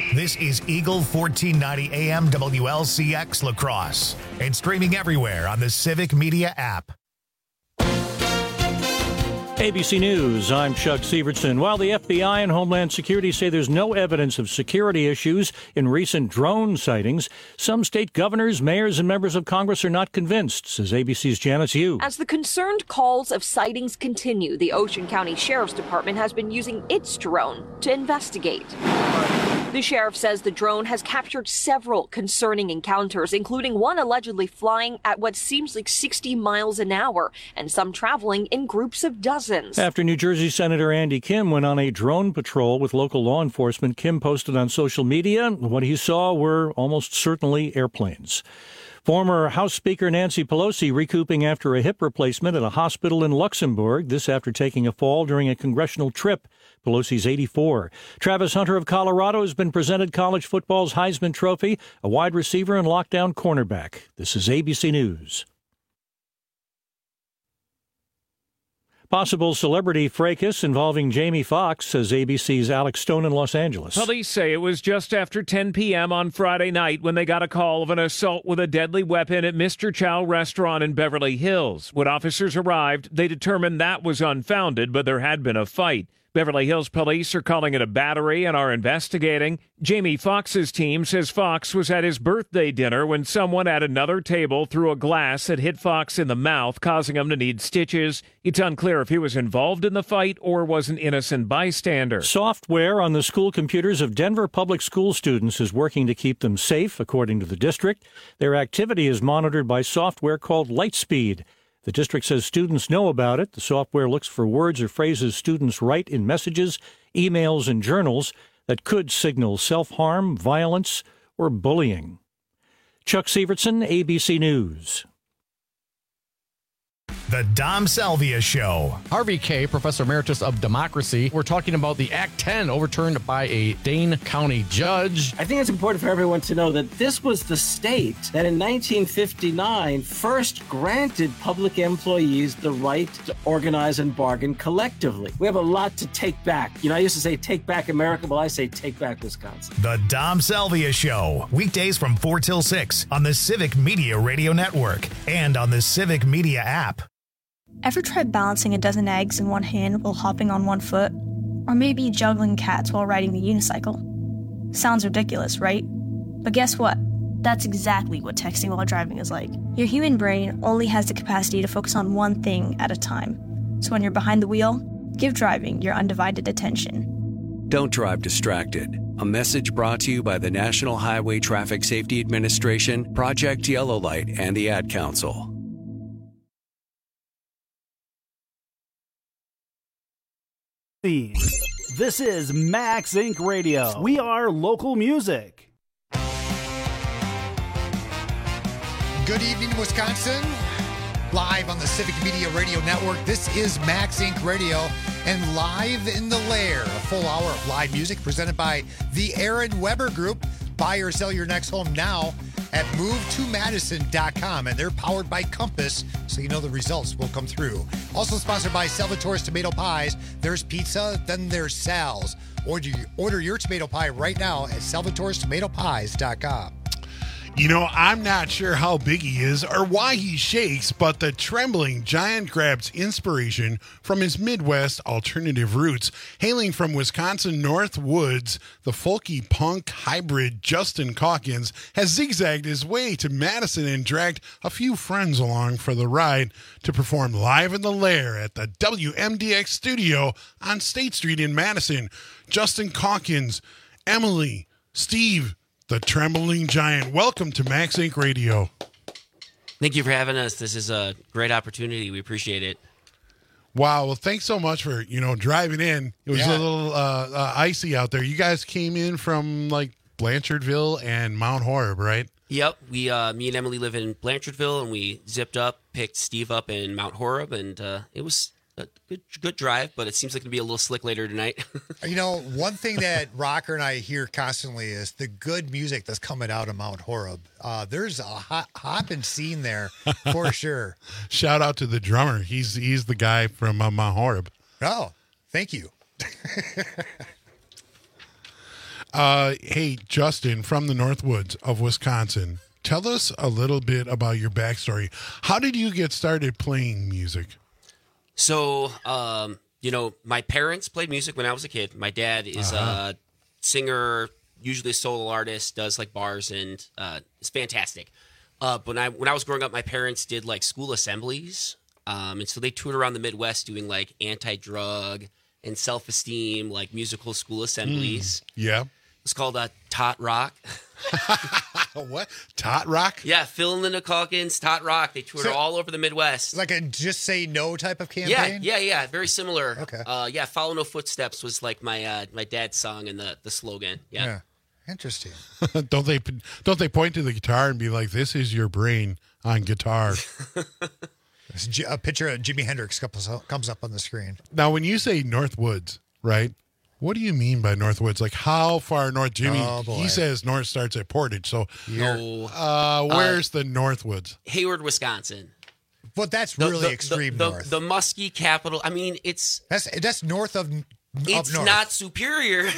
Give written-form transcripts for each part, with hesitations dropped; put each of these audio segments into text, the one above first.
This is Eagle 1490 AM WLCX La Crosse and streaming everywhere on the Civic Media app. ABC News, I'm Chuck Sievertson. While the FBI and Homeland Security say there's no evidence of security issues in recent drone sightings, some state governors, mayors, and members of Congress are not convinced, says ABC's Janice Yu. As the concerned calls of sightings continue, the Ocean County Sheriff's Department has been using its drone to investigate. The sheriff says the drone has captured several concerning encounters, including one allegedly flying at what seems like 60 miles an hour, and some traveling in groups of dozens. After New Jersey Senator Andy Kim went on a drone patrol with local law enforcement, Kim posted on social media what he saw were almost certainly airplanes. Former House Speaker Nancy Pelosi recouping after a hip replacement at a hospital in Luxembourg, this after taking a fall during a congressional trip. Pelosi's 84. Travis Hunter of Colorado has been presented college football's Heisman Trophy, a wide receiver and lockdown cornerback. This is ABC News. Possible celebrity fracas involving Jamie Foxx, says ABC's Alex Stone in Los Angeles. Police say it was just after 10 p.m. on Friday night when they got a call of an assault with a deadly weapon at Mr. Chow restaurant in Beverly Hills. When officers arrived, they determined that was unfounded, but there had been a fight. Beverly Hills police are calling it a battery and are investigating. Jamie Foxx's team says Foxx was at his birthday dinner when someone at another table threw a glass that hit Foxx in the mouth, causing him to need stitches. It's unclear if he was involved in the fight or was an innocent bystander. Software on the school computers of Denver public school students is working to keep them safe, according to the district. Their activity is monitored by software called Lightspeed. The district says students know about it. The software looks for words or phrases students write in messages, emails, and journals that could signal self-harm, violence, or bullying. Chuck Sievertson, ABC News. The Dom Salvia Show. Harvey Kaye, Professor Emeritus of Democracy. We're talking about the Act 10 overturned by a Dane County judge. I think it's important for everyone to know that this was the state that in 1959 first granted public employees the right to organize and bargain collectively. We have a lot to take back. You know, I used to say take back America. Well, I say take back Wisconsin. The Dom Salvia Show. Weekdays from 4 till 6 on the Civic Media Radio Network and on the Civic Media app. Ever tried balancing a dozen eggs in one hand while hopping on one foot? Or maybe juggling cats while riding the unicycle? Sounds ridiculous, right? But guess what? That's exactly what texting while driving is like. Your human brain only has the capacity to focus on one thing at a time. So when you're behind the wheel, give driving your undivided attention. Don't drive distracted. A message brought to you by the National Highway Traffic Safety Administration, Project Yellow Light, and the Ad Council. This is Max Inc. Radio. We are local music. Good evening, Wisconsin. Live on the Civic Media Radio Network. This is Max Inc. Radio and Live in the Lair, a full hour of live music presented by the Aaron Weber Group. Buy or sell your next home now at MoveToMadison.com, and they're powered by Compass, so you know the results will come through. Also sponsored by Salvatore's Tomato Pies. There's pizza, then there's Sal's. Order your tomato pie right now at Salvatore'sTomatoPies.com. You know, I'm not sure how big he is or why he shakes, but the Trembling Giant grabs inspiration from his Midwest alternative roots. Hailing from Wisconsin North Woods, the folky punk hybrid Justin Calkins has zigzagged his way to Madison and dragged a few friends along for the ride to perform Live in the Lair at the WMDX studio on State Street in Madison. Justin Calkins, Emily, Steve, the Trembling Giant. Welcome to Max Inc. Radio. Thank you for having us. This is a great opportunity. We appreciate it. Wow. Well, thanks so much for, driving in. It was a little icy out there. You guys came in from like Blanchardville and Mount Horeb, right? Yep. Me and Emily live in Blanchardville, and we zipped up, picked Steve up in Mount Horeb, and it was a good drive, but it seems like it'll be a little slick later tonight. One thing that Rocker and I hear constantly is the good music that's coming out of Mount Horeb. There's a hopping scene there for sure. Shout out to the drummer. He's the guy from Mount Horeb. Oh, thank you. Hey, Justin from the Northwoods of Wisconsin, tell us a little bit about your backstory. How did you get started playing music? So, my parents played music when I was a kid. My dad is a singer, usually a solo artist, does like bars, and it's fantastic. When I was growing up, my parents did like school assemblies, and so they toured around the Midwest doing like anti-drug and self-esteem, like musical school assemblies. Yeah. It's called Tot Rock. What? Tot Rock? Yeah, Phil and Linda Calkins, Tot Rock. They toured all over the Midwest. Like a Just Say No type of campaign? Yeah. Very similar. Okay. Follow No Footsteps was like my dad's song and the slogan. Yeah. Interesting. Don't they point to the guitar and be like, "This is your brain on guitar"? A picture of Jimi Hendrix comes up on the screen. Now, when you say Northwoods, right? What do you mean by Northwoods? Like, how far north? Jimmy, he says north starts at Portage. So, where's the Northwoods? Hayward, Wisconsin. But that's really extreme north. The Muskie capital. I mean, that's north of. It's north. Not Superior.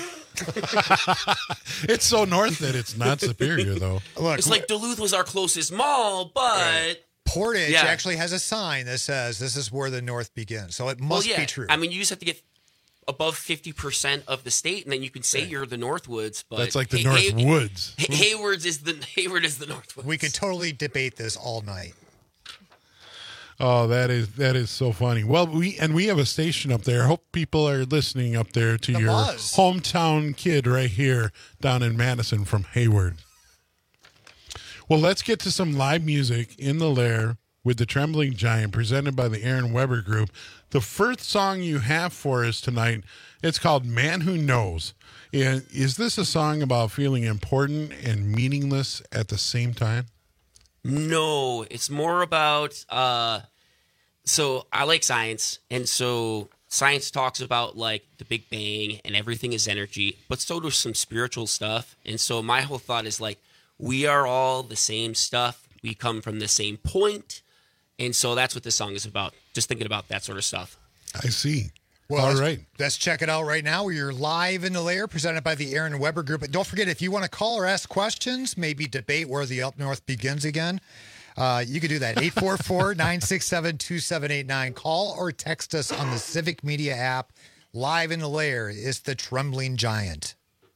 It's so north that it's not Superior, though. Look, it's like Duluth was our closest mall, but Portage actually has a sign that says this is where the north begins. So it must be true. I mean, you just have to get above 50% of the state, and then you can say you're the Northwoods. But that's like the Northwoods. Hayward is the Northwoods. We could totally debate this all night. Oh, that is so funny. Well, we have a station up there. Hope people are listening up there to your hometown kid right here down in Madison from Hayward. Well, let's get to some live music in the Lair with the Trembling Giant presented by the Aaron Weber Group. The first song you have for us tonight, it's called Man Who Knows. And is this a song about feeling important and meaningless at the same time? No, it's more about so I like science, and so science talks about like the Big Bang and everything is energy, but so does some spiritual stuff. And so my whole thought is like we are all the same stuff. We come from the same point. And so that's what this song is about. Just thinking about that sort of stuff. I see. Well, all right. Let's check it out right now. We're live in the Lair, presented by the Aaron Weber Group. And don't forget, if you want to call or ask questions, maybe debate where the Up North begins again, you can do that. 844-967-2789. Call or text us on the Civic Media app. Live in the Lair is the Trembling Giant.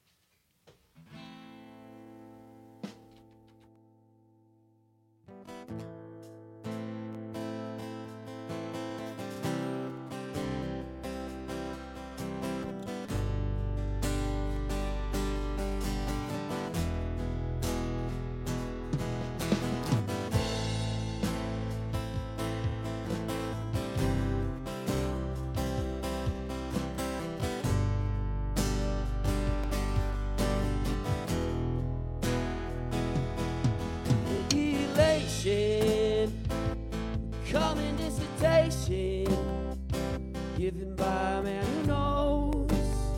Coming dissertation given by a man who knows,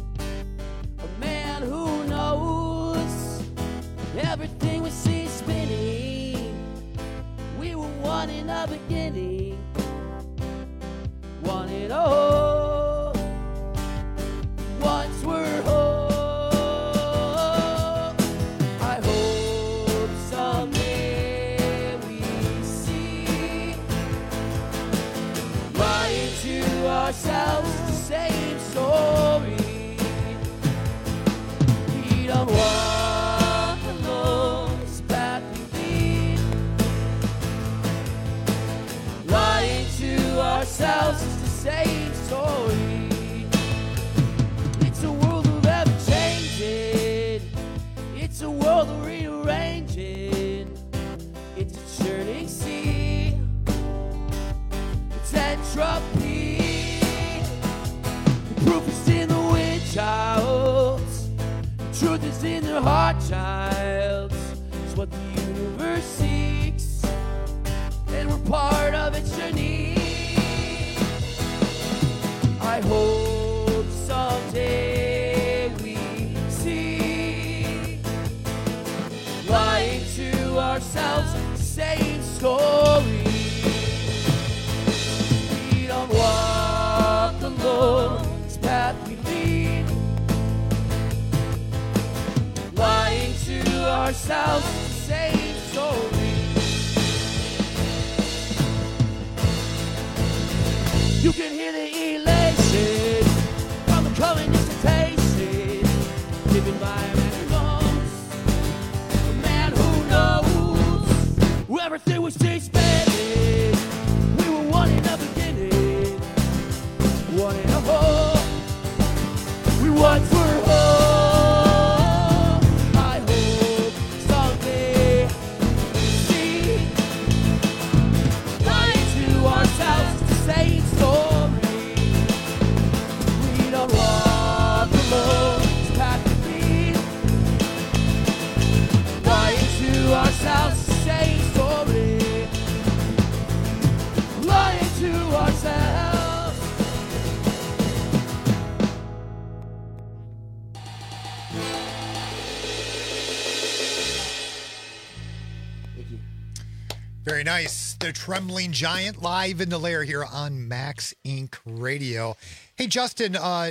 everything we see spinning. We were one in the beginning, one and all. Once we're whole. I hope someday we see, lying to ourselves the same story. We don't walk alone this path we lead, lying to ourselves is the same story. It's a world of ever changing, it's a world of rearranging, it's a churning sea, it's entropy. The proof is in the wind, child. Truth is in the heart, child. It's what the universe seeks, and we're part of its journey. I hope someday we see, lying to ourselves, the same story. We don't walk alone, this path we lead, ourselves the same story. You can hear the elation from the coming dissertation given by a man who knows, a man who knows everything was expanded. We were one in the beginning, one in a whole. We once were whole. I hope someday see, lying to ourselves the same story. We don't walk alone, this path to be. Lying to ourselves the same story. Lying to ourselves. Very nice. The Trembling Giant live in the lair here on Max Inc. Radio. Hey, Justin,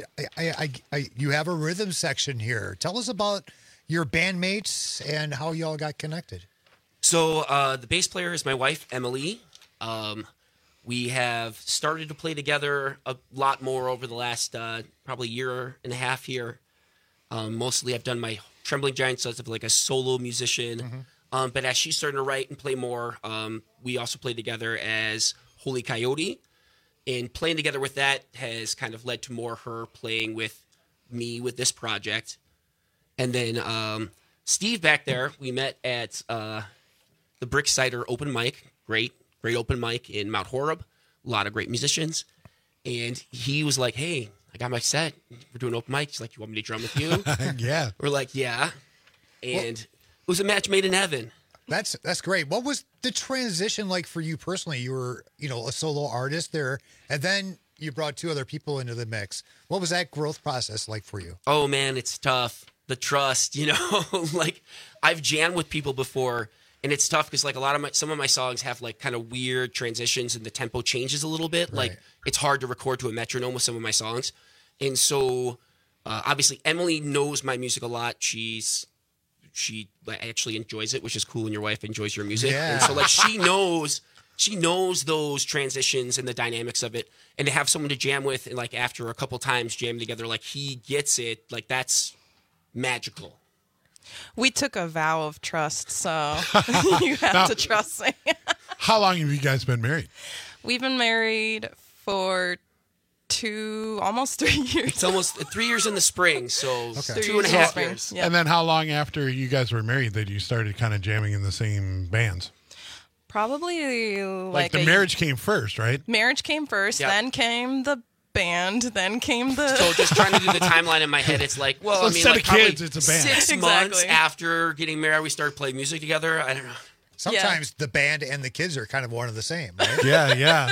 you have a rhythm section here. Tell us about your bandmates and how you all got connected. So the bass player is my wife, Emily. We have started to play together a lot more over the last probably year and a half here. Mostly I've done my Trembling Giant stuff as like a solo musician. Mm-hmm. But as she's starting to write and play more, we also play together as Holy Coyote. And playing together with that has kind of led to more her playing with me with this project. And then Steve back there, we met at the Brick Cider open mic. Great open mic in Mount Horeb. A lot of great musicians. And he was like, hey, I got my set. We're doing open mic. He's like, you want me to drum with you? Yeah. We're like, yeah. And it was a match made in heaven. That's great. What was the transition like for you personally? You were, a solo artist there, and then you brought two other people into the mix. What was that growth process like for you? Oh man, it's tough. The trust, like I've jammed with people before, and it's tough because like some of my songs have like kind of weird transitions and the tempo changes a little bit. Right. Like it's hard to record to a metronome with some of my songs, and so obviously Emily knows my music a lot. She actually enjoys it, which is cool when your wife enjoys your music. Yeah. And so like she knows those transitions and the dynamics of it. And to have someone to jam with and like after a couple times jamming together, like he gets it, like that's magical. We took a vow of trust, so you have to trust me. How long have you guys been married? We've been married for almost 3 years. It's almost 3 years in the spring, so Okay. 2.5 years. Yeah. And then how long after you guys were married that you started kind of jamming in the same bands? Probably Like the marriage came first, right? Marriage came first, then came the band, then came the... So just trying to do the timeline in my head, it's like, well, So I mean, instead like of probably kids, it's a band. 6 Exactly. months after getting married, we started playing music together. I don't know. Sometimes the band and the kids are kind of one and the same, right? Yeah.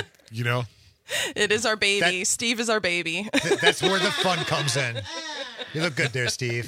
It is our baby. Steve is our baby. That's where the fun comes in. You look good there, Steve.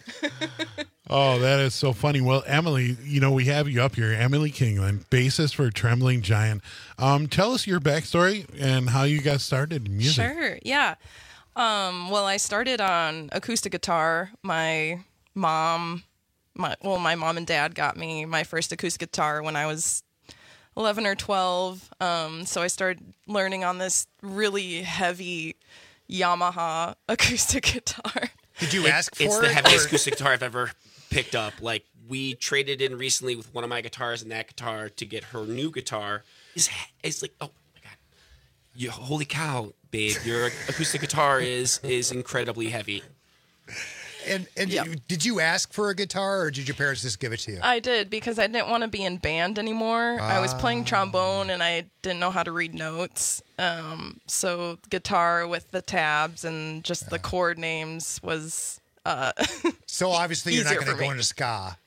Oh, that is so funny. Well, Emily, we have you up here. Emily Kingland, bassist for Trembling Giant. Tell us your backstory and how you got started in music. Sure, yeah. Well, I started on acoustic guitar. My mom and dad got me my first acoustic guitar when I was 11 or 12. So I started learning on this really heavy Yamaha acoustic guitar. Did you ask for it? It's the heaviest acoustic guitar I've ever picked up. Like, we traded in recently with one of my guitars and that guitar to get her new guitar. It's like, oh my God. Holy cow, babe. Your acoustic guitar is incredibly heavy. And did you ask for a guitar, or did your parents just give it to you? I did, because I didn't want to be in band anymore. I was playing trombone, and I didn't know how to read notes. So guitar with the tabs and just the chord names was So obviously you're not easier going for to go me. into ska.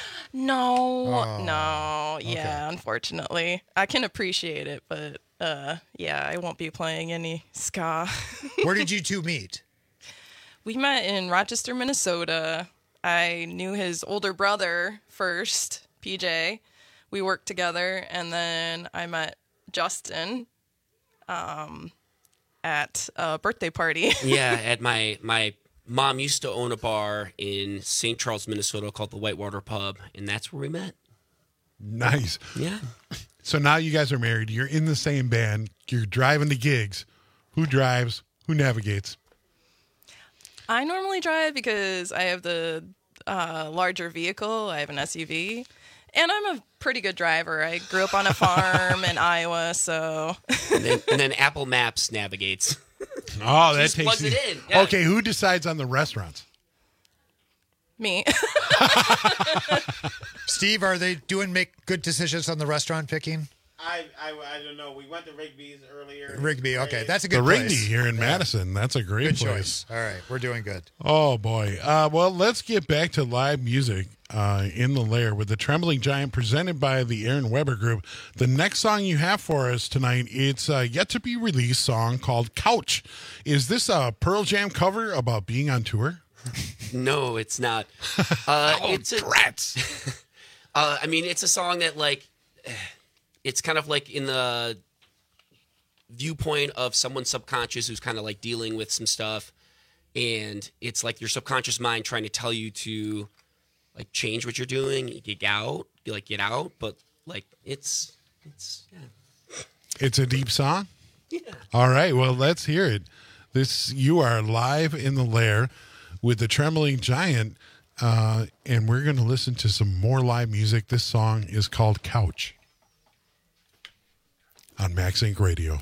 No, okay. yeah, unfortunately. I can appreciate it, but I won't be playing any ska. Where did you two meet? We met in Rochester, Minnesota. I knew his older brother first, PJ. We worked together, and then I met Justin at a birthday party. Yeah, at my Mom used to own a bar in St. Charles, Minnesota called the Whitewater Pub, and that's where we met. Nice. Yeah. So now you guys are married. You're in the same band. You're driving to gigs. Who drives? Who navigates? I normally drive because I have the larger vehicle. I have an SUV. And I'm a pretty good driver. I grew up on a farm in Iowa, so... and then Apple Maps navigates. Oh, that just takes plugs you... it in. Yeah. Okay, who decides on the restaurants? Me. Steve, are they make good decisions on the restaurant picking? I don't know. We went to Rigby's earlier. Rigby, okay. That's a good The place. Rigby here in Madison. That's a great Good place. choice. All right, we're doing good. Oh, boy. Well, let's get back to live music in the Lair with the Trembling Giant presented by the Aaron Weber Group. The next song you have for us tonight, it's a yet-to-be-released song called Couch. Is this a Pearl Jam cover about being on tour? No, it's not. It's rats. I mean, it's a song that, like, it's kind of like in the viewpoint of someone subconscious who's kind of like dealing with some stuff, and it's like your subconscious mind trying to tell you to like change what you're doing, get out, get out, but like it's It's a deep song? Yeah. All right, well, let's hear it. You are live in the Lair with the Trembling Giant, and we're going to listen to some more live music. This song is called Couch on Max Inc. Radio.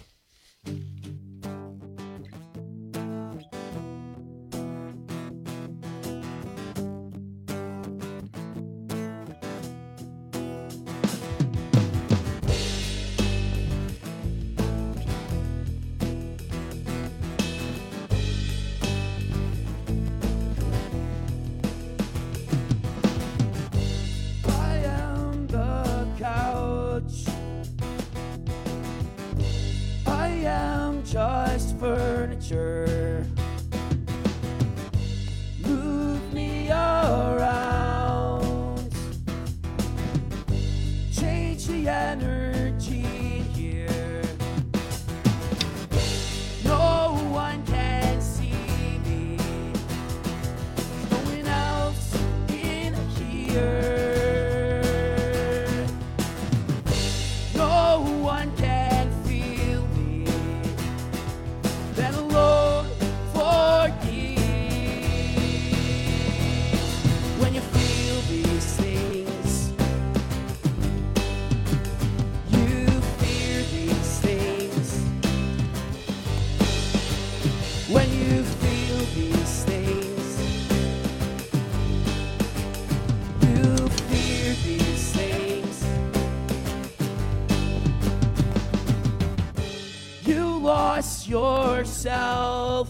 I am the couch. I am just furniture. Move me around. Change the energy here. No one can see me. No one else in here. No one can feel me. Then alone for years. When you feel these things, you fear these things. When you feel these things, you fear these things. You lost yourself.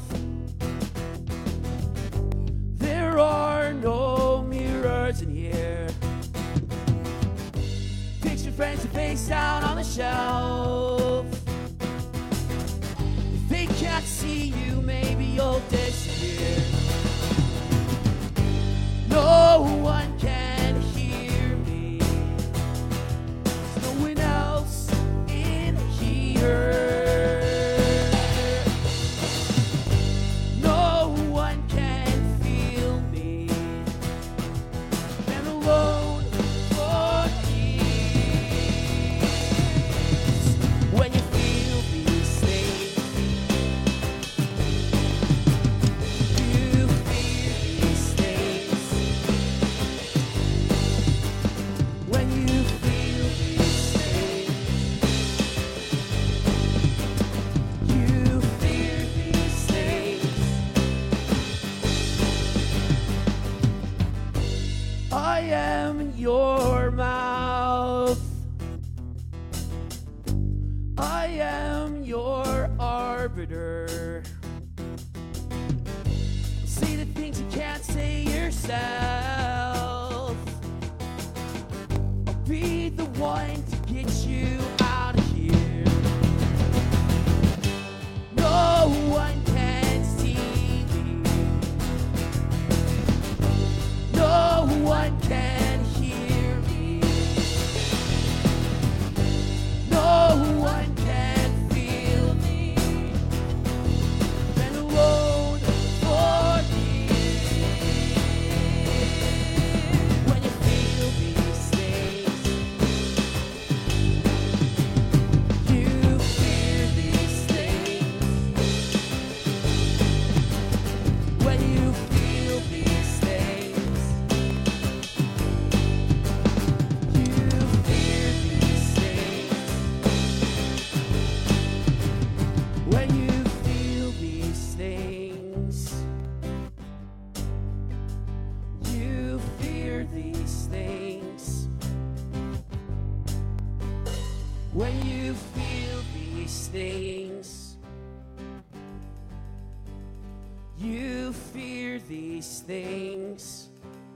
There are no mirrors in here. Fix your friends face down on the shelf. If they can't see you, maybe you'll disappear. No one can hear me. There's no one else in here. No one can feel me. And alone for years. When you feel these things, you fear these things. When you feel these things, you fear these things. I am your mouth. I am your arbiter. Say the things you can't say yourself. I'll be the one to get you out of here. No one can see me. No one can hear me. No one can feel me. Been alone for years. When you feel these things, you fear these things.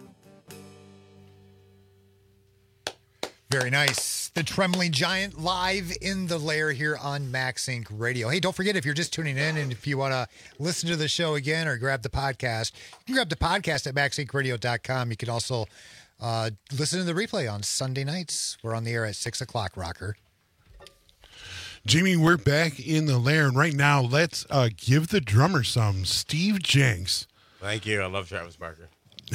Very nice. The Trembling Giant live in the lair here on Max Inc. Radio. Hey, don't forget, if you're just tuning in and if you want to listen to the show again or grab the podcast, you can grab the podcast at maxincradio.com. You can also listen to the replay on Sunday nights. We're on the air at 6 o'clock, Rocker. Jamie, we're back in the lair, and right now, let's give the drummer some. Steve Jenks. Thank you. I love Travis Barker.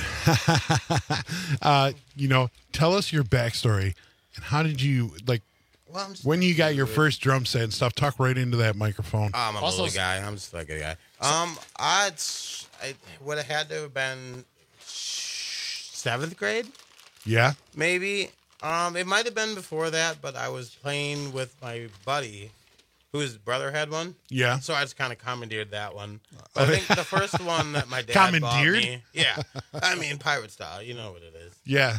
Tell us your backstory and how did you when you got your first drum set and stuff. Talk right into that microphone. I'm a little guy. I'm just like a guy. I would have had to have been 7th grade. Yeah, maybe. It might have been before that, but I was playing with my buddy, whose brother had one. Yeah. So I just kind of commandeered that one. But I think the first one that my dad bought me. Yeah. I mean, pirate style. You know what it is. Yeah.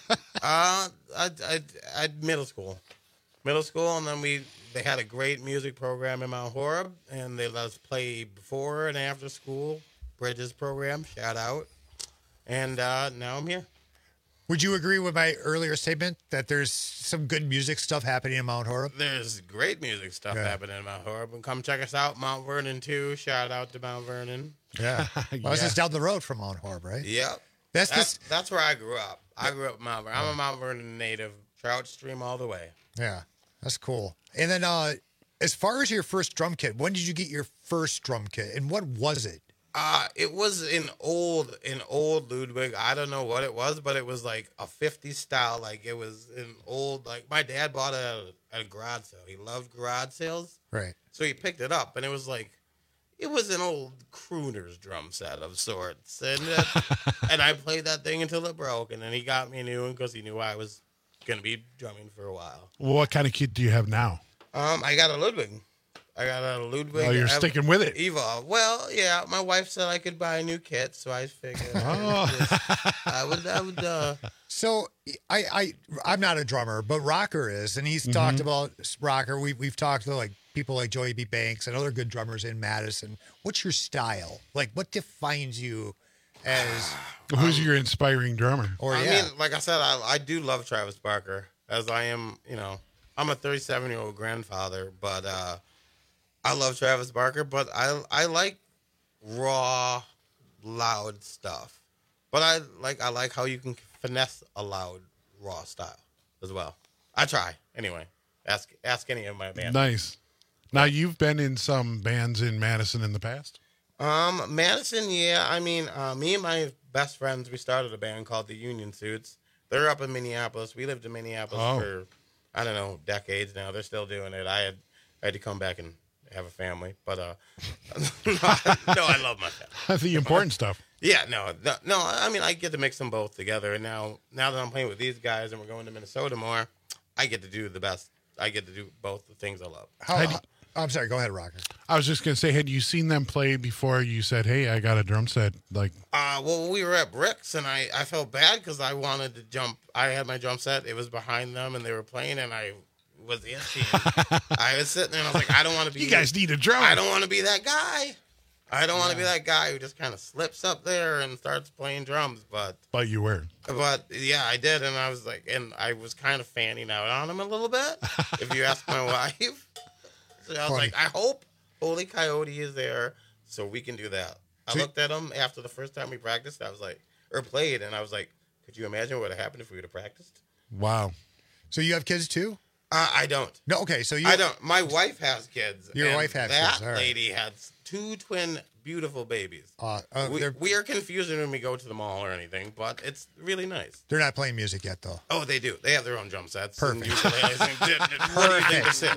I middle school, and then they had a great music program in Mount Horeb, and they let us play before and after school. Bridges program, shout out. And now I'm here. Would you agree with my earlier statement that there's some good music stuff happening in Mount Horeb? There's great music stuff happening in Mount Horeb. And come check us out, Mount Vernon, too. Shout out to Mount Vernon. Yeah. Well, it's just down the road from Mount Horeb, right? Yep. That's where I grew up. I grew up in Mount Vernon. I'm a Mount Vernon native. Trout Stream all the way. Yeah, that's cool. And then as far as your first drum kit, when did you get your first drum kit, and what was it? It was an old Ludwig. I don't know what it was, but it was like a 50s style. Like it was an old, like my dad bought it at a garage sale. He loved garage sales. Right. So he picked it up, and it was an old crooner's drum set of sorts. And and I played that thing until it broke, and then he got me a new one because he knew I was going to be drumming for a while. What kind of kit do you have now? I got a Ludwig. Oh, you're sticking with it. Evolve. Well, yeah. My wife said I could buy a new kit, so I figured I would. So I'm not a drummer, but Rocker is, and he's talked about Rocker. We've talked to people like Joey B. Banks and other good drummers in Madison. What's your style? Like, what defines you as? Who's your inspiring drummer? I mean, like I said, I do love Travis Barker, as I am. I'm a 37-year-old grandfather, but. I love Travis Barker, but I like raw, loud stuff. But I like how you can finesse a loud, raw style as well. I try anyway. Ask any of my bands. Nice. Now you've been in some bands in Madison in the past. Madison, yeah. I mean, me and my best friends, we started a band called the Union Suits. They're up in Minneapolis. We lived in Minneapolis for I don't know decades now. They're still doing it. I had to come back and have a family, but no, I love my family. That's the important stuff. Yeah, no. I mean, I get to mix them both together, and now that I'm playing with these guys and we're going to Minnesota more, I get to do the best. I get to do both the things I love. I'm sorry. Go ahead, Rocker. I was just gonna say, had you seen them play before you said, "Hey, I got a drum set"? Well, we were at Bricks, and I felt bad because I wanted to jump. I had my drum set. It was behind them, and they were playing, and I was itching. I was sitting there and I was like, I don't want to be. You guys need a drum. I don't want to be that guy. I don't want to be that guy who just kind of slips up there and starts playing drums. But you were. But yeah, I did, and I was I was kind of fanning out on him a little bit. If you ask my wife, so I was like, I hope Holy Coyote is there so we can do that. I looked at him after the first time we practiced. I was like, or played, and I was like, could you imagine what would have happened if we would have practiced? Wow. So you have kids too? I don't. No, okay. So I don't. My wife has kids. Your wife has kids. That lady has 2 twin, beautiful babies. We are confusing when we go to the mall or anything, but it's really nice. They're not playing music yet, though. Oh, they do. They have their own drum sets. Perfect. What do you think this is?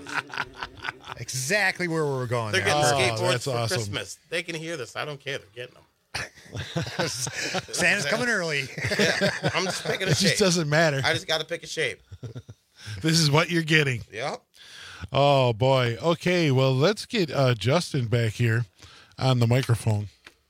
Exactly where we were going. They're getting skateboards that's for awesome. Christmas. They can hear this. I don't care. They're getting them. Santa's coming early. Yeah, I'm just picking a It shape. just doesn't matter. I just got to pick a shape. This is what you're getting. Yep. Oh, boy. Okay, well, let's get Justin back here on the microphone.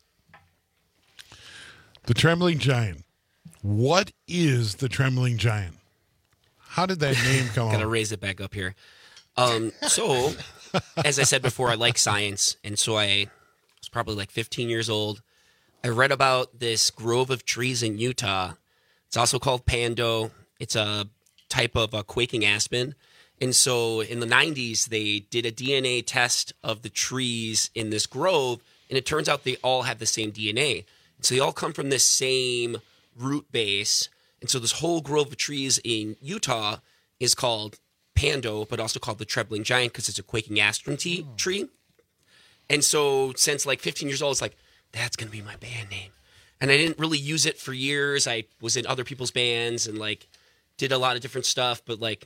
The Trembling Giant. What is the Trembling Giant? How did that name come Gotta up? raise it back up here. So, as I said before, I like science, and so I was probably like 15 years old. I read about this grove of trees in Utah. It's also called Pando. It's a type of a quaking aspen. And so in the 90s, they did a DNA test of the trees in this grove, and it turns out they all have the same DNA. So they all come from this same root base. And so this whole grove of trees in Utah is called Pando, but also called the Trembling Giant because it's a quaking aspen tree. And so since like 15 years old, it's like, that's going to be my band name. And I didn't really use it for years. I was in other people's bands and like did a lot of different stuff. But like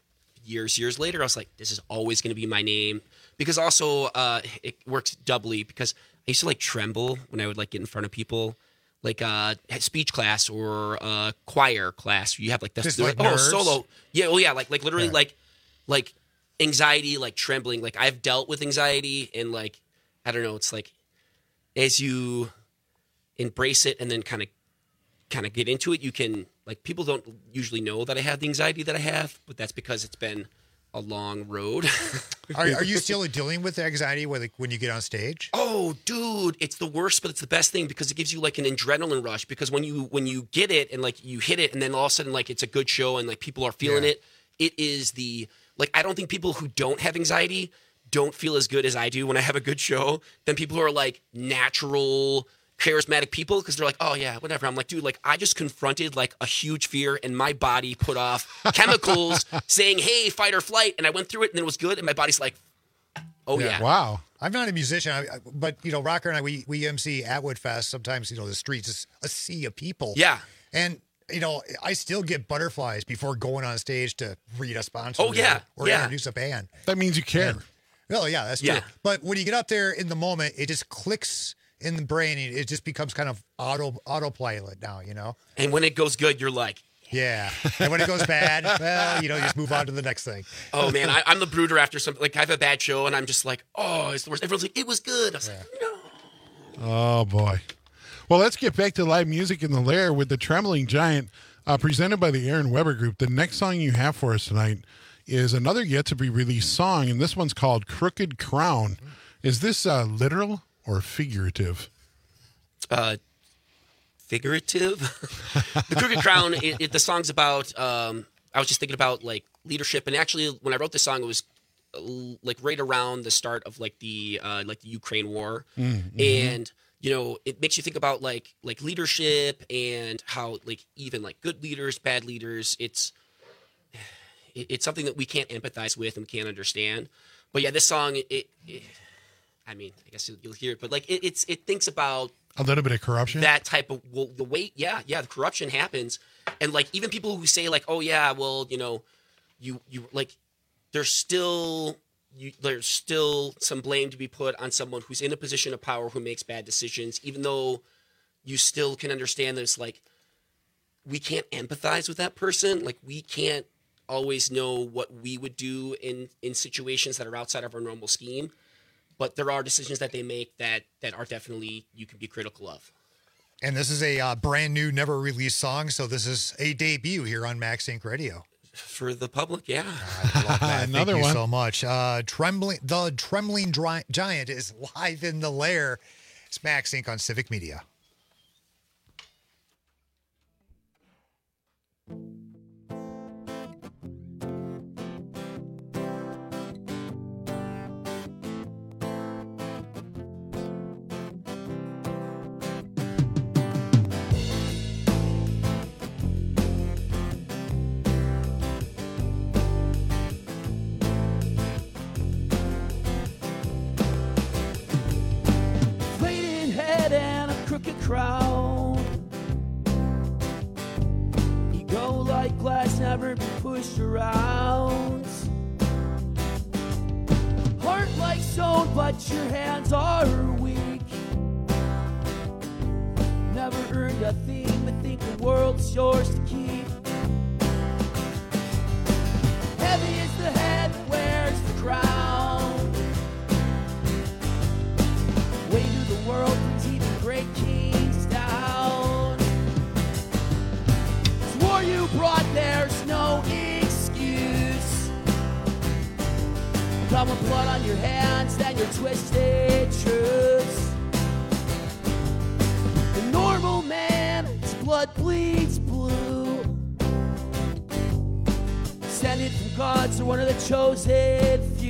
years later, I was like, this is always going to be my name. Because also it works doubly because I used to like tremble when I would like get in front of people. Like speech class or choir class. You have like this solo. Yeah, well, yeah, like literally like anxiety, like trembling. Like I've dealt with anxiety and like I don't know, it's like as you embrace it and then kind of get into it, you can like people don't usually know that I have the anxiety that I have, but that's because it's been a long road. Are you still dealing with anxiety when you get on stage? Oh, dude, it's the worst, but it's the best thing because it gives you like an adrenaline rush. Because when you get it and like you hit it, and then all of a sudden like it's a good show and like people are feeling it. It is the like I don't think people who don't have anxiety don't feel as good as I do when I have a good show than people who are like natural charismatic people because they're like, oh yeah, whatever. I'm like, dude, like I just confronted like a huge fear and my body put off chemicals saying, hey, fight or flight. And I went through it and then it was good. And my body's like, oh yeah. Wow. I'm not a musician, but you know, Rocker and I, we MC Atwood Fest. Sometimes, you know, the streets is a sea of people. Yeah. And, you know, I still get butterflies before going on stage to read a sponsor or introduce a band. That means you care. Well, yeah, that's true. But when you get up there in the moment, it just clicks in the brain. It just becomes kind of autopilot now, you know? And when it goes good, you're like, yeah. And when it goes bad, well, you know, you just move on to the next thing. Oh, man, I'm the brooder after something. Like, I have a bad show, and I'm just like, oh, it's the worst. Everyone's like, it was good. I was like, no. Oh, boy. Well, let's get back to live music in the Lair with the Trembling Giant, presented by the Aaron Weber Group. The next song you have for us tonight is another yet-to-be-released song, and this one's called Crooked Crown. Is this literal or figurative? Figurative. The Crooked Crown, the song's about, I was just thinking about, like, leadership. And actually, when I wrote this song, it was, like, right around the start of, like, the Ukraine war. Mm-hmm. And, you know, it makes you think about, like leadership and how, like, even, like, good leaders, bad leaders, it's something that we can't empathize with and we can't understand. But yeah, this song, I mean, I guess you'll hear it, but like it thinks about a little bit of corruption. That type of the way, the corruption happens, and like even people who say like, oh yeah, well you know, you like there's still some blame to be put on someone who's in a position of power who makes bad decisions, even though you still can understand that it's like we can't empathize with that person, like we can't always know what we would do in situations that are outside of our normal scheme. But there are decisions that they make that are definitely you can be critical of. And this is a brand new, never released song, so this is a debut here on Max Inc. Radio. For the public, yeah. I love that. Another Thank you one. so much. The Trembling Giant is live in the Lair. It's Max Inc. on Civic Media. Crown. Ego like glass, never be pushed around. Heart like stone, but your hands are weak. Never earned a thing, but think the world's yours to keep. Heavy is the head that wears the crown. Way to the world brings even great kings down. This war you brought, there's no excuse. Come with blood on your hands and your twisted truths. The normal man, his blood bleeds blue. Descended from gods or one of the chosen few.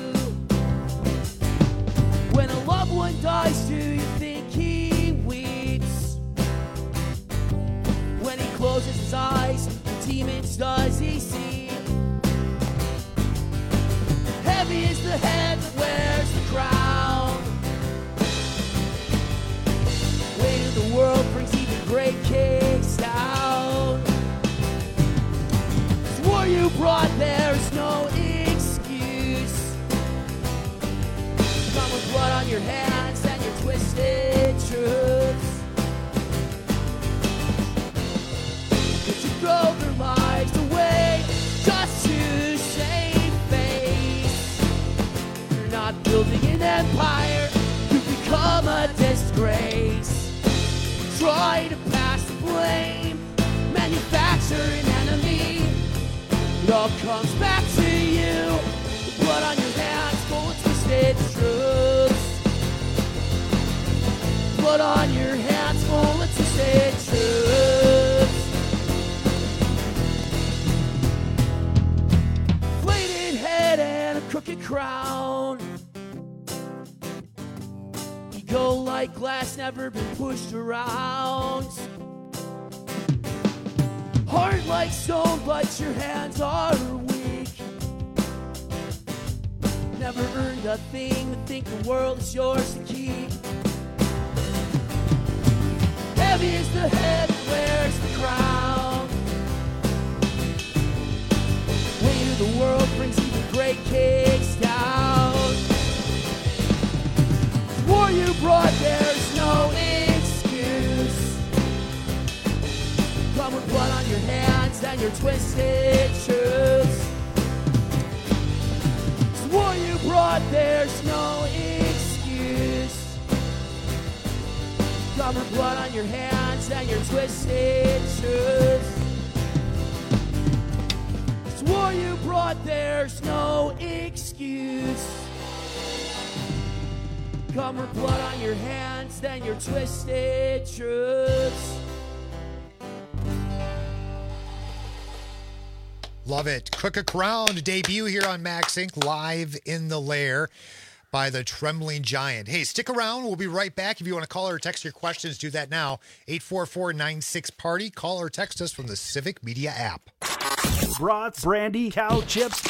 When a loved one dies, do you think he weeps? When he closes his eyes, the demons does he see? Heavy is the head that wears the crown. Weight of the world brings even great kings down. This war you brought, there's no excuse. Come with blood on your hands and your twisted truths. But you throw their lives away just to save face. You're not building an empire, you've become a disgrace. Try to pass the blame, manufacture an enemy. It all comes back to you. The blood on your hands full of twisted truths. Blood on your hands full of twisted truths. Flated head and a crooked crown. Ego like glass, never been pushed around. Hard like stone, but your hands are weak. Never earned a thing, to think the world is yours to keep. Heavy is the head that wears the crown. Weight of the world brings even great kings down. The war you brought, there's no excuse. Come with blood on your hands and your twisted truths. The war you brought, there's no excuse. Come with blood on your hands and your twisted truths. The war you brought, there's no excuse. Come with blood on your hands and your twisted truths. Love it. Cook a Crown debut here on Max Inc. Live in the Lair by the Trembling Giant. Hey, stick around. We'll be right back. If you want to call or text your questions, do that now. 844-96-PARTY. Call or text us from the Civic Media app. Brats, brandy, cow chips,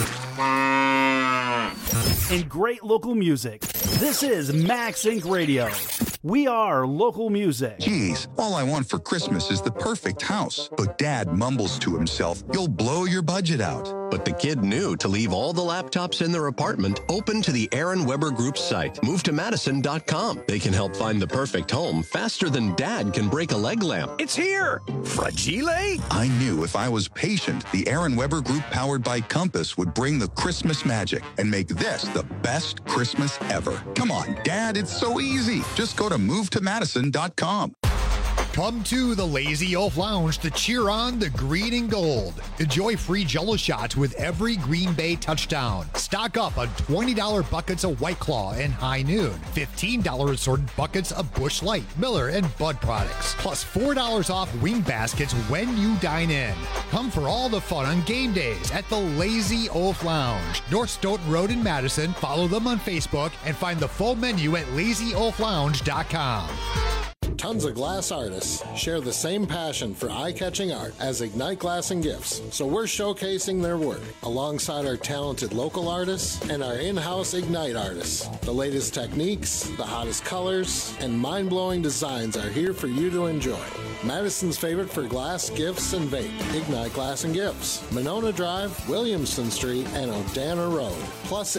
and great local music. This is Max Inc. Radio. We are local music. Geez, all I want for Christmas is the perfect house. But Dad mumbles to himself, you'll blow your budget out. But the kid knew to leave all the laptops in their apartment open to the Aaron Weber Group's site. Move to Madison.com. They can help find the perfect home faster than Dad can break a leg lamp. It's here! Fragile? I knew if I was patient, the Aaron Weber Group powered by Compass would bring the Christmas magic and make this the best Christmas ever. Come on, Dad, it's so easy. Just go to MoveToMadison.com. Come to the Lazy Oaf Lounge to cheer on the green and gold. Enjoy free Jell-O shots with every Green Bay touchdown. Stock up on $20 buckets of White Claw and High Noon. $15 assorted buckets of Busch Light, Miller, and Bud products. Plus $4 off wing baskets when you dine in. Come for all the fun on game days at the Lazy Oaf Lounge. North Stoughton Road in Madison. Follow them on Facebook and find the full menu at LazyOafLounge.com. Tons of glass artists share the same passion for eye-catching art as Ignite Glass and Gifts, so we're showcasing their work alongside our talented local artists and our in-house Ignite artists. The latest techniques, the hottest colors, and mind-blowing designs are here for you to enjoy. Madison's favorite for glass, gifts, and vape, Ignite Glass and Gifts. Monona Drive, Williamson Street, and O'Dana Road. Plus,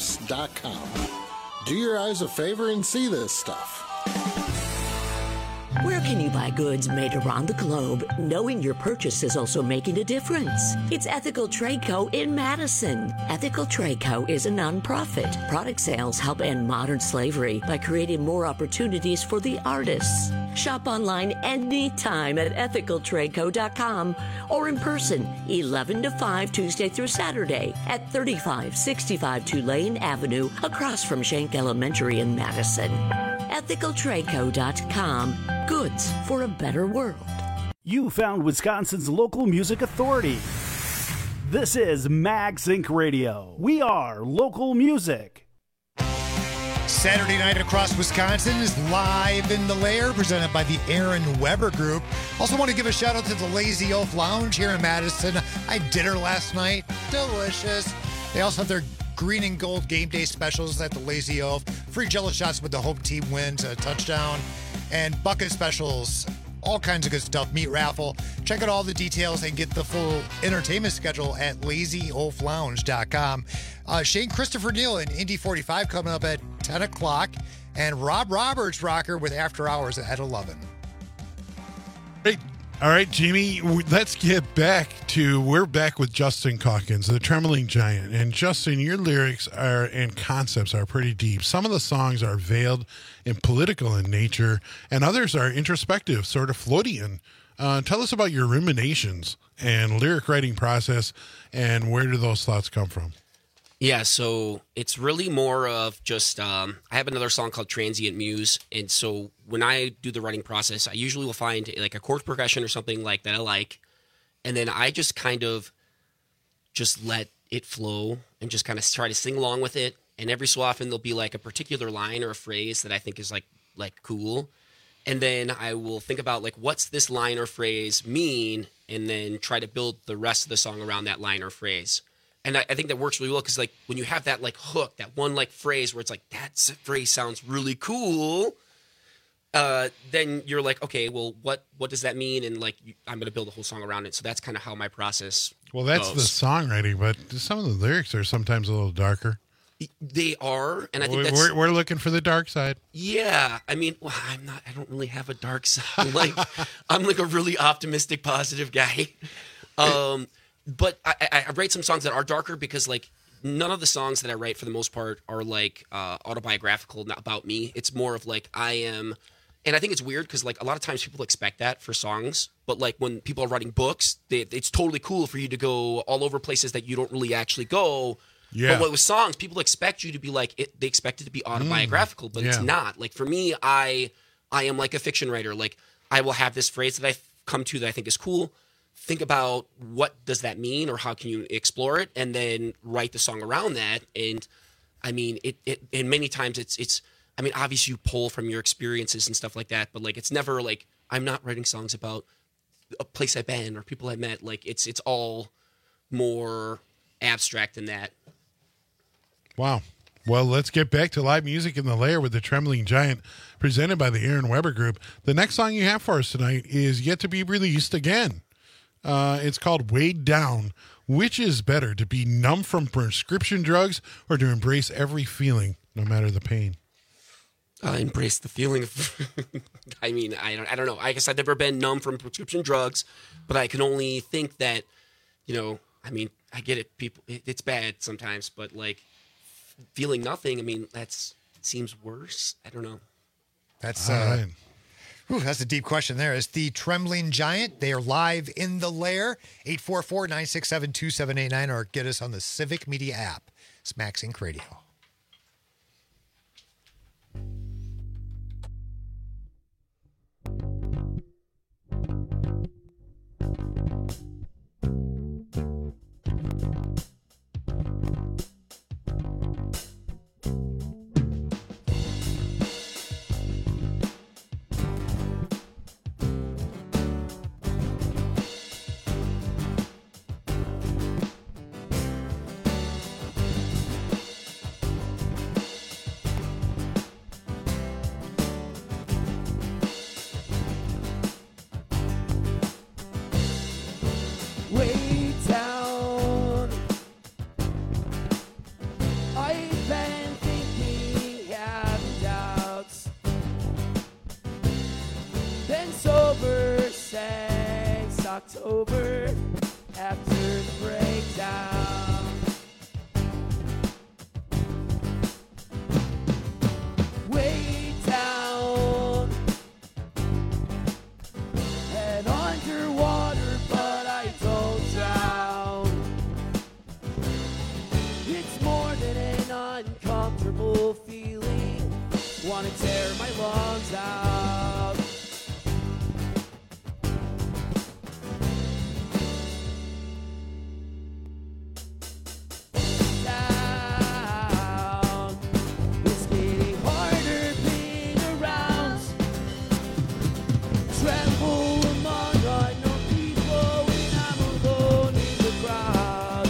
IgniteGlassandGifts.com. Do your eyes a favor and see this stuff. Where can you buy goods made around the globe, knowing your purchase is also making a difference? It's Ethical Trade Co. in Madison. Ethical Trade Co. is a nonprofit. Product sales help end modern slavery by creating more opportunities for the artists. Shop online anytime at ethicaltradeco.com or in person 11 to 5 Tuesday through Saturday at 3565 Tulane Avenue across from Schenck Elementary in Madison. ethicaltradeco.com. Goods for a better world. You found Wisconsin's local music authority. This is Max Inc. Radio. We are local music. Saturday night across Wisconsin is Live in the Lair, presented by the Aaron Weber Group. Also want to give a shout out to the Lazy Oaf Lounge here in Madison. I had dinner last night. Delicious. They also have their green and gold game day specials at the Lazy Oaf. Free Jello shots with the home team wins a touchdown. And bucket specials. All kinds of good stuff. Meat raffle. Check out all the details and get the full entertainment schedule at lazyoaflounge.com. Shane Christopher Neal in Indy 45 coming up at 10 o'clock. And Rob Roberts rocker with After Hours at 11. All right, Jamie, let's get back to, we're back with Justin Calkins, the Trembling Giant. And Justin, your lyrics and concepts are pretty deep. Some of the songs are veiled and political in nature, and others are introspective, sort of Floydian. Tell us about your ruminations and lyric writing process, and where do those thoughts come from? Yeah, so it's really more of just, I have another song called Transient Muse, and so when I do the writing process, I usually will find like a chord progression or something like that I like, and then I just kind of just let it flow and just kind of try to sing along with it, and every so often there'll be like a particular line or a phrase that I think is like cool, and then I will think about like what's this line or phrase mean, and then try to build the rest of the song around that line or phrase. And I think that works really well because, like, when you have that, like, hook, that one, like, phrase where it's like, that phrase sounds really cool, then you're like, okay, well, what does that mean? And, like, I'm going to build a whole song around it. So that's kind of how my process that's goes. the songwriting, but some of the lyrics are sometimes a little darker. They are, and I think that's... We're looking for the dark side. Yeah. I mean, well, I don't really have a dark side. I'm like a really optimistic, positive guy. But I write some songs that are darker because, like, none of the songs that I write for the most part are, like, autobiographical, not about me. It's more of, like, I am... And I think it's weird because, like, a lot of times people expect that for songs. But, like, when people are writing books, it's totally cool for you to go all over places that you don't really actually go. Yeah. But with songs, people expect you to be, like... they expect it to be autobiographical, but it's not. Like, for me, I am, like, a fiction writer. Like, I will have this phrase that I've come to that I think is cool. Think about what does that mean or how can you explore it, and then write the song around that. And I mean, and many times it's I mean, obviously you pull from your experiences and stuff like that, but like, it's never like, I'm not writing songs about a place I've been or people I met. Like it's all more abstract than that. Wow. Well, let's get back to live music in the Lair with the Trembling Giant, presented by the Aaron Weber Group. The next song you have for us tonight is yet to be released again. It's called Weighed Down. Which is better, to be numb from prescription drugs or to embrace every feeling, no matter the pain? Embrace the feeling of, I mean, I don't know. I guess I've never been numb from prescription drugs, but I can only think that, you know, I mean, I get it. People, it's bad sometimes, but like feeling nothing, I mean, seems worse. I don't know. That's that's a deep question there. It's the Trembling Giant. They are live in the Lair. 844-967-2789, or get us on the Civic Media app. It's Max Inc. Radio. October after the breakdown. Way down and underwater, but I don't drown. It's more than an uncomfortable feeling. Wanna tear my lungs out. Down. It's getting harder being around. Tremble among unknown people when I'm alone in the crowd.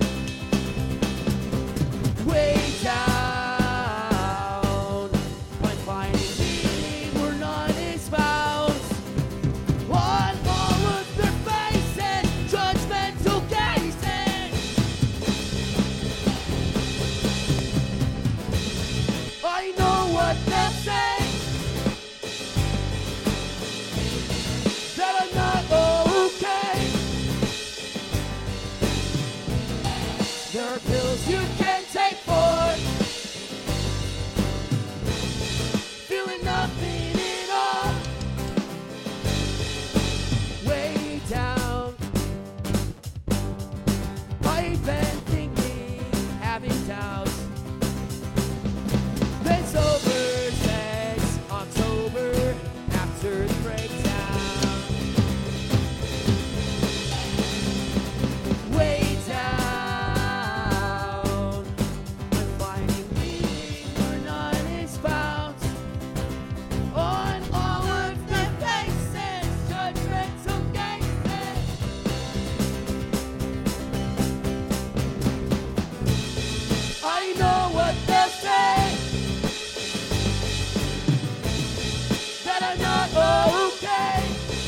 Way down. I'm finding meaning where none is found. On all of their faces, judgmental gazes. I know what they'll say, that I'm not okay. There are pills you can take for feeling nothing at all. Way down. I've been thinking, having doubts. It's over since October after the breakdown. Way down. I'm finding meaning where none is found. On all of their faces, judgmental gazes. I know what they'll say, that I'm not okay.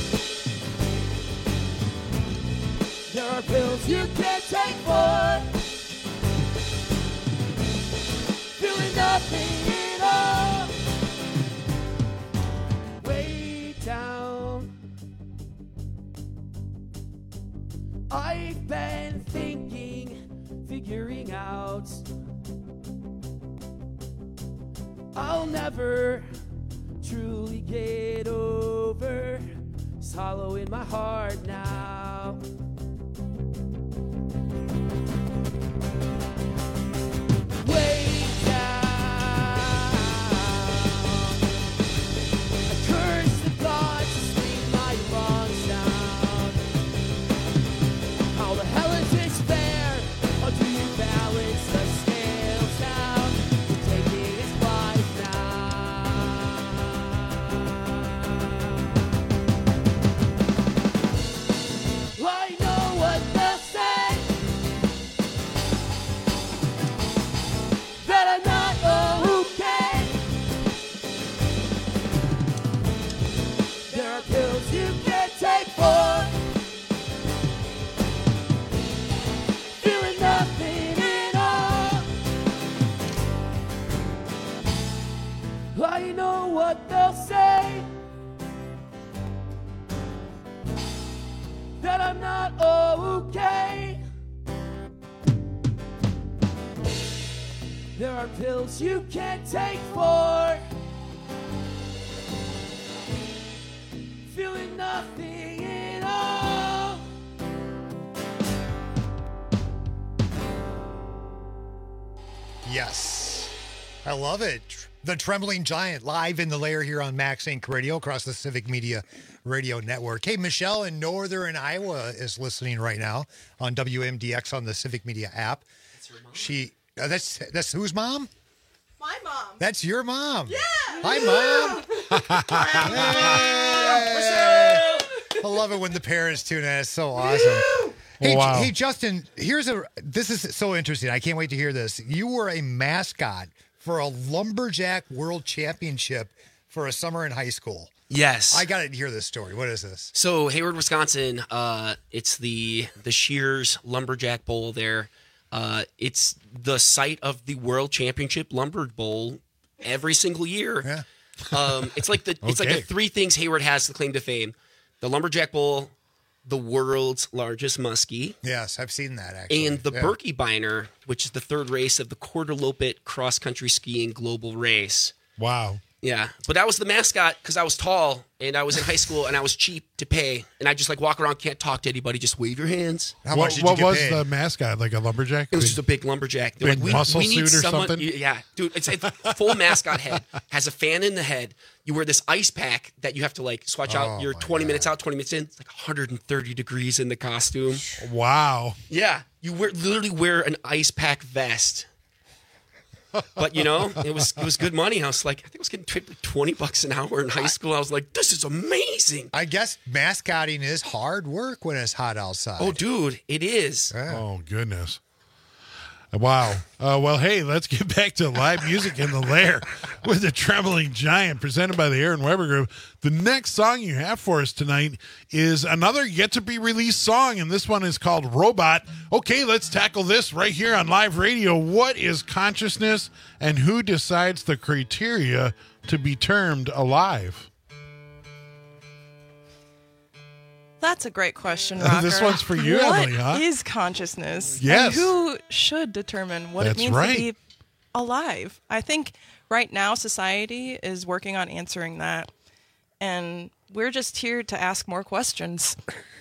There are pills you can't take for feeling nothing at all. Way down. I've been thinking, figuring out I'll never truly get over. It's hollow in my heart now. Way down. I curse the gods to scream my lungs down. How the hell is this fair? How do you balance the scales down? You're taking his life now. I know what they'll say, that I'm not okay. There are pills you can't take for feeling nothing at all. I know what they'll say, that I'm not okay. There are pills you can't take for feeling nothing at all. Yes. I love it. The Trembling Giant live in the lair here on Max Inc. Radio across the Civic Media Radio Network. Hey, Michelle in Northern Iowa is listening right now on WMDX on the Civic Media app. That's her mom. That's whose mom? My mom. That's your mom. Yeah. Hi, Mom. Hey. I love it when the parents tune in. It's so awesome. Hey, Wow. hey, Justin, this is so interesting. I can't wait to hear this. You were a mascot for a Lumberjack World Championship for a summer in high school. Yes. I got to hear this story. What is this? So Hayward, Wisconsin, it's the Shears Lumberjack Bowl there. It's the site of the World Championship Lumber Bowl every single year. Yeah. It's like the three things Hayward has to claim to fame: the Lumberjack Bowl, the world's largest muskie. Yes, I've seen that, actually. And the Birkebeiner, which is the third race of the Quarter Lopet cross-country skiing global race. Wow. Yeah, but that was the mascot because I was tall and I was in high school and I was cheap to pay. And I just like walk around, can't talk to anybody, just wave your hands. How much did you What get was paid? the mascot? Like a lumberjack? It was just a big lumberjack. They're Big like, muscle we need suit or someone. something? Yeah, dude, it's a full mascot head, has a fan in the head. You wear this ice pack that you have to like swatch out. You're 20 minutes out, 20 minutes in. It's like 130 degrees in the costume. Wow. Yeah, you literally wear an ice pack vest. But, you know, it was good money. I was like, I think I was getting paid like $20 an hour in high school. I was like, this is amazing. I guess mascotting is hard work when it's hot outside. Oh, dude, it is. Yeah. Oh, goodness. Wow. Well, hey, let's get back to live music in the lair with the Trembling Giant presented by the Aaron Weber Group. The next song you have for us tonight is another yet-to-be-released song, and this one is called Robot. Okay, let's tackle this right here on live radio. What is consciousness, and who decides the criteria to be termed alive? That's a great question, Rocker. This one's for you, What Emily, huh? is consciousness? Yes. And who should determine what That's it means right. to be alive? I think right now society is working on answering that. And we're just here to ask more questions.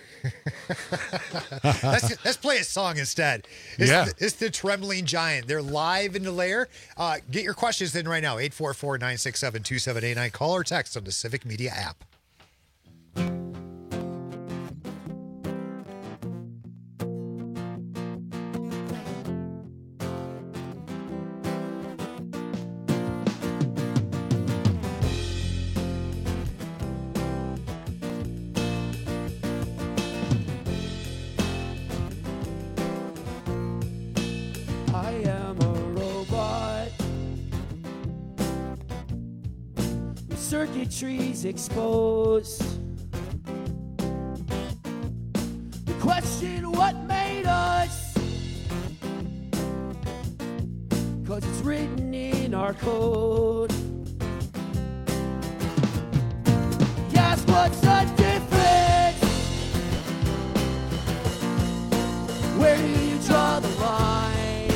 Let's play a song instead. It's the Trembling Giant. They're live in the lair. Get your questions in right now. 844-967-2789. Call or text on the Civic Media app. I am a robot with circuitries exposed. We question what made us, 'cause it's written in our code. Yes, what's the difference? Where do you draw the line?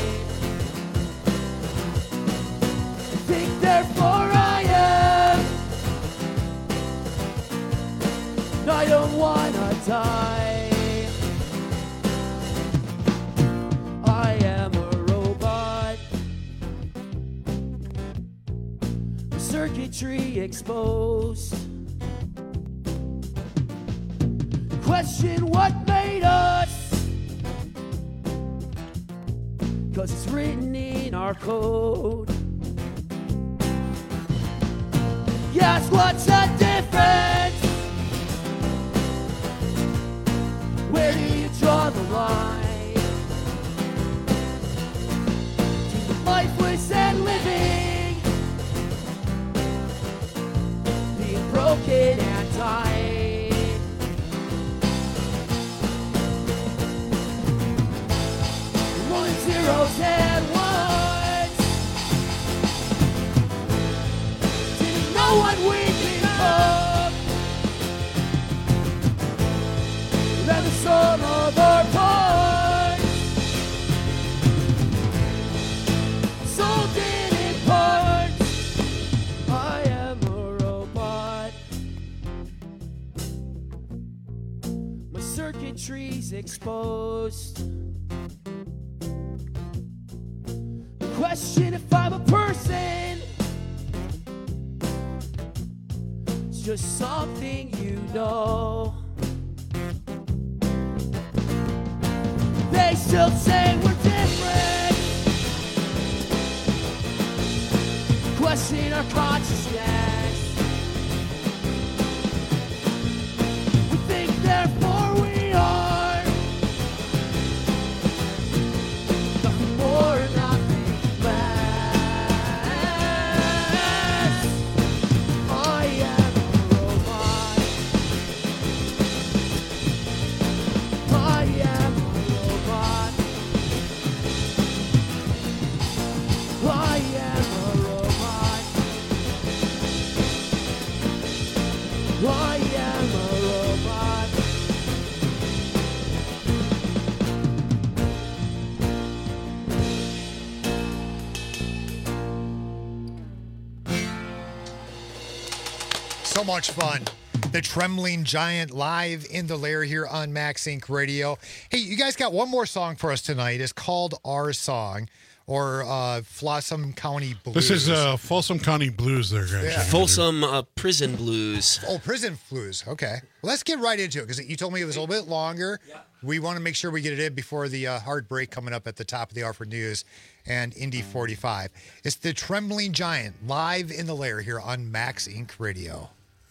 Therefore I am. I don't wanna die. I am a robot, circuitry exposed. Question what made us, 'cause it's written in our code. Yes, what's the difference? Where do you draw the line? Keep lifeless and living, being broken and tight. One zeros and ones. Didn't know what we'd become. Than the sum of our parts. Sold in parts. I am a robot. My circuitry's exposed. Question if I'm a person. It's just something you know. They still say we're different. Question our consciousness. We think therefore we are. Nothing more, nothing less. I am a robot. I am a robot. So much fun. The Trembling Giant live in the lair here on Max Inc. Radio. Hey, you guys got one more song for us tonight. It's called Our Song, or Folsom County Blues. This is Folsom County Blues there, guys. Yeah. Folsom Prison Blues. Oh, Prison Blues. Okay. Well, let's get right into it because you told me it was a little bit longer. Yeah. We want to make sure we get it in before the hard break coming up at the top of the hour for news and Indy 45. It's the Trembling Giant live in the lair here on Max Inc. Radio.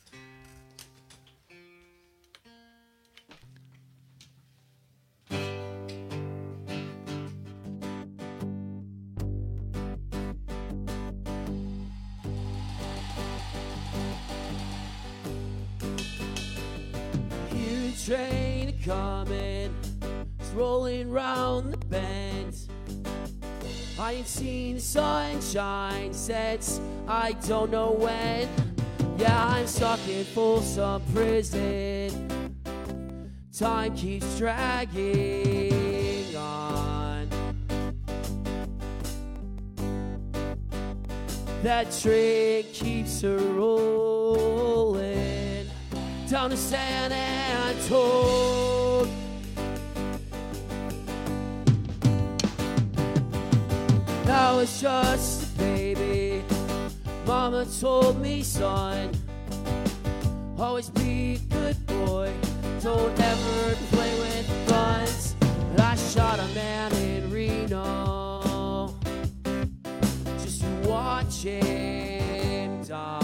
Train coming, it's rolling round the bend. I ain't seen the sunshine since I don't know when. Yeah, I'm stuck in Folsom Prison. Time keeps dragging on. That train keeps a rolling down to San Antone. Now it's just a baby. Mama told me, son, always be a good boy. Don't ever play with guns. But I shot a man in Reno just to watch him die.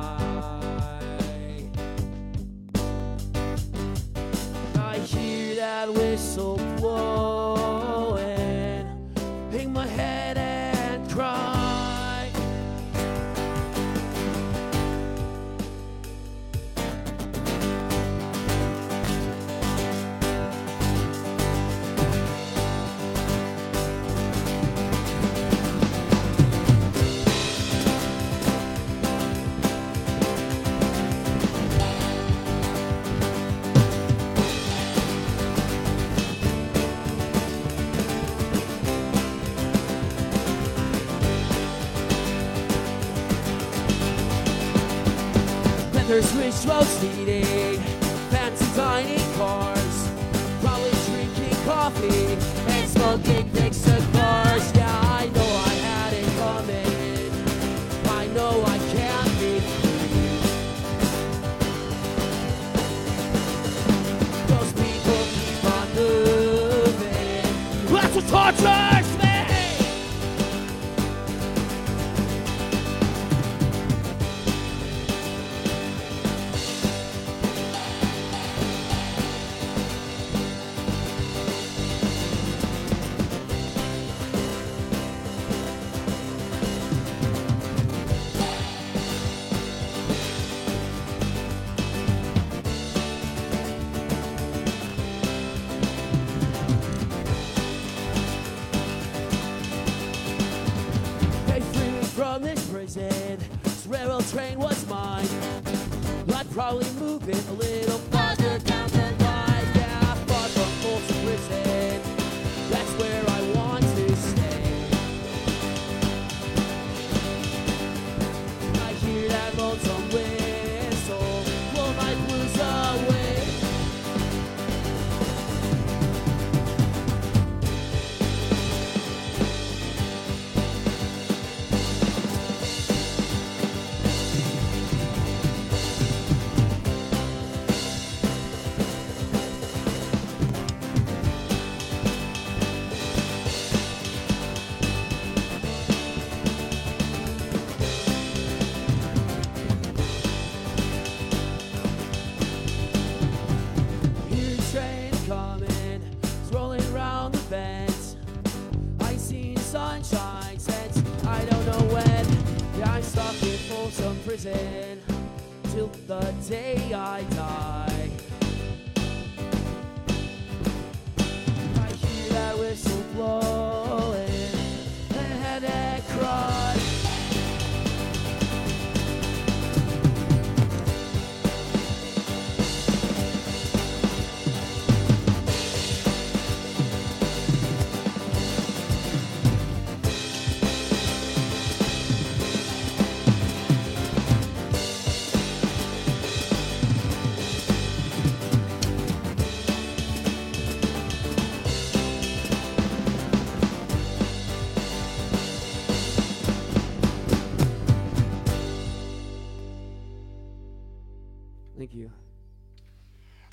I hear that whistle blowing, hang my head and cry. There's rich roast eating, fancy dining cars, probably drinking coffee and smoking big cigars. Yeah, I know I had it coming. I know I can't be free. Those people keep on moving. That's what tortures me. This railroad train was mine. I'd probably move it a little farther down the line. Yeah, far from Folsom Prison. That's where I want to stay. I hear that lonesome whistle blow my blues away. Prison till the day I die. I hear that whistle blowing and headache cry.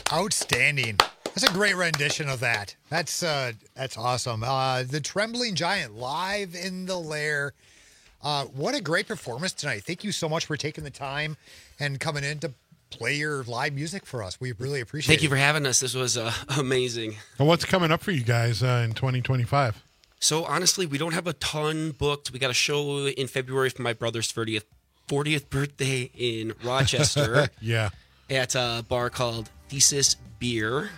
Outstanding. That's a great rendition of that. That's awesome. The Trembling Giant live in the lair. What a great performance tonight. Thank you so much for taking the time and coming in to play your live music for us. We really appreciate it. Thank you for having us. This was amazing. And what's coming up for you guys in 2025? So honestly, we don't have a ton booked. We got a show in February for my brother's 40th birthday in Rochester. Yeah. At a bar called Thesis Beer.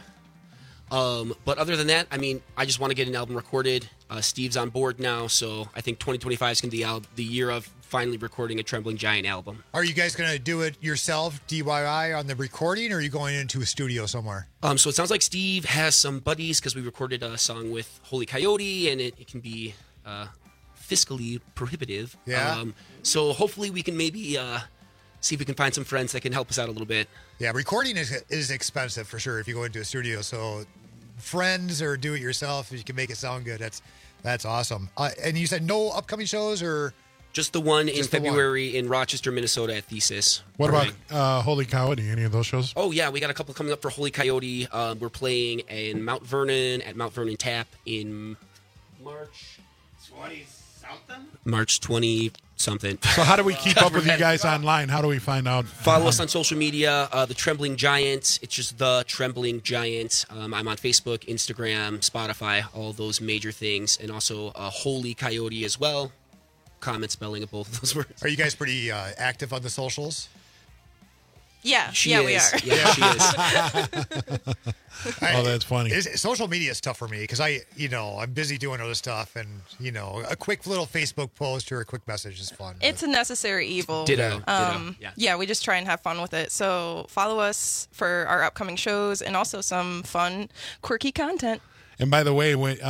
But other than that, I mean, I just want to get an album recorded. Steve's on board now, so I think 2025 is going to be the year of finally recording a Trembling Giant album. Are you guys going to do it yourself, DIY, on the recording, or are you going into a studio somewhere? So it sounds like Steve has some buddies because we recorded a song with Holy Coyote, and it can be fiscally prohibitive. Yeah. So hopefully we can maybe see if we can find some friends that can help us out a little bit. Yeah, recording is expensive for sure if you go into a studio. So friends or do it yourself, if you can make it sound good, that's awesome. And you said no upcoming shows, or just the one in February in Rochester, Minnesota at Thesis. What about Holy Coyote? Any of those shows? Oh yeah, we got a couple coming up for Holy Coyote. We're playing in Mount Vernon at Mount Vernon Tap in March 20-something. March 20-something. So how do we keep up with you guys online? How do we find out? Follow us on social media. The Trembling Giant. It's just The Trembling Giant. I'm on Facebook, Instagram, Spotify, all those major things. And also Holy Coyote as well. Common spelling of both of those words. Are you guys pretty active on the socials? Yeah, we are. Yeah, she is. Oh, that's funny. Social media is tough for me because I'm busy doing other stuff, and a quick little Facebook post or a quick message is fun. It's a necessary evil. Ditto. Yeah, we just try and have fun with it. So follow us for our upcoming shows and also some fun, quirky content. And by the way, when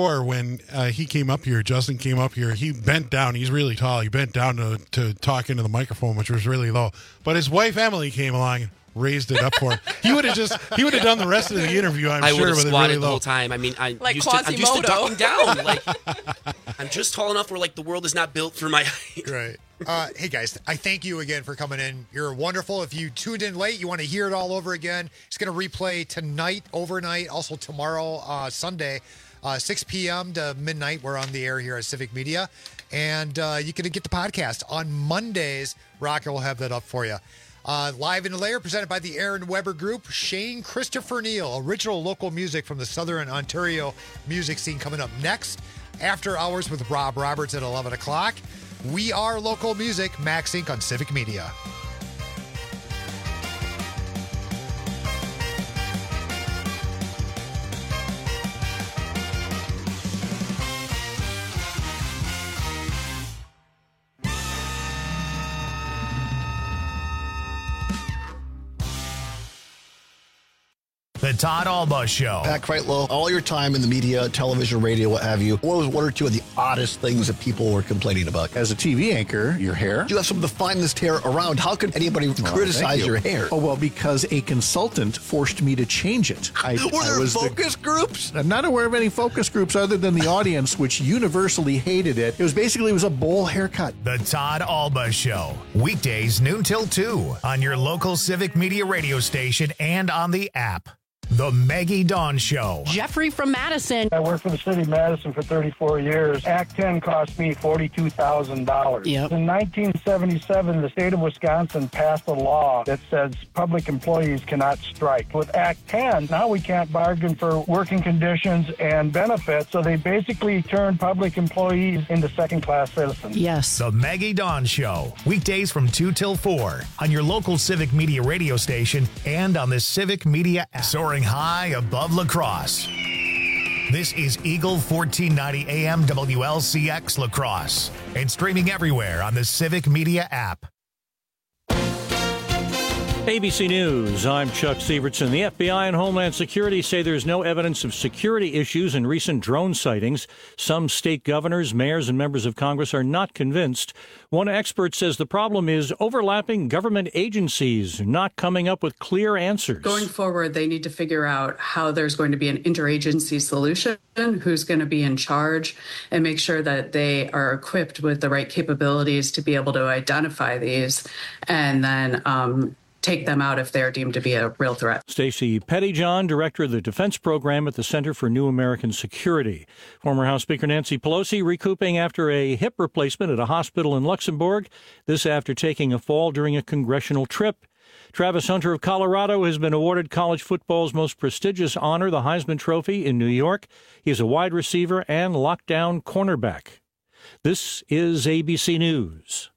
he came up here, Justin came up here, he bent down. He's really tall. He bent down to talk into the microphone, which was really low. But his wife, Emily, came along and raised it up for him. He would have done the rest of the interview, I'm sure. I would have squatted really the whole time. I mean, I'm like used to ducking down. Like, I'm just tall enough where the world is not built for my height. Right. Hey guys, I thank you again for coming in. You're wonderful. If you tuned in late, you want to hear it all over again, it's going to replay tonight, overnight, also tomorrow, Sunday, 6 p.m. to midnight. We're on the air here at Civic Media, and you can get the podcast on Mondays. Rocker will have that up for you. Live in the Lair, presented by the Aaron Weber Group. Shane Christopher Neal, original local music from the Southern Ontario music scene, coming up next. After Hours with Rob Roberts at 11 o'clock. We are local music, Max Inc. on Civic Media. The Todd Alba Show. Pat Kreitlow, all your time in the media, television, radio, what have you, what was one or two of the oddest things that people were complaining about? As a TV anchor, your hair. You have some of the finest hair around. How could anybody criticize your hair? Oh, well, because a consultant forced me to change it. Were there focus groups? I'm not aware of any focus groups other than the audience, which universally hated it. It was a bowl haircut. The Todd Alba Show. Weekdays noon till 2 on your local Civic Media radio station and on the app. The Maggie Dawn Show. Jeffrey from Madison. I worked for the city of Madison for 34 years. Act 10 cost me $42,000. Yep. In 1977, the state of Wisconsin passed a law that says public employees cannot strike. With Act 10, now we can't bargain for working conditions and benefits, so they basically turned public employees into second-class citizens. Yes. The Maggie Dawn Show. Weekdays from 2 till 4 on your local Civic Media radio station and on the Civic Media app. Soaring high above La Crosse. This is Eagle 1490 AM WLCX La Crosse and streaming everywhere on the Civic Media app. ABC News, I'm Chuck Sievertson. The FBI and Homeland Security say there's no evidence of security issues in recent drone sightings. Some state governors, mayors, and members of Congress are not convinced. One expert says the problem is overlapping government agencies not coming up with clear answers. Going forward, they need to figure out how there's going to be an interagency solution, who's going to be in charge, and make sure that they are equipped with the right capabilities to be able to identify these and then take them out if they're deemed to be a real threat. Stacey Pettyjohn, director of the Defense Program at the Center for New American Security. Former House Speaker Nancy Pelosi recouping after a hip replacement at a hospital in Luxembourg, this after taking a fall during a congressional trip. Travis Hunter of Colorado has been awarded college football's most prestigious honor, the Heisman Trophy, in New York. He is a wide receiver and lockdown cornerback. This is ABC News.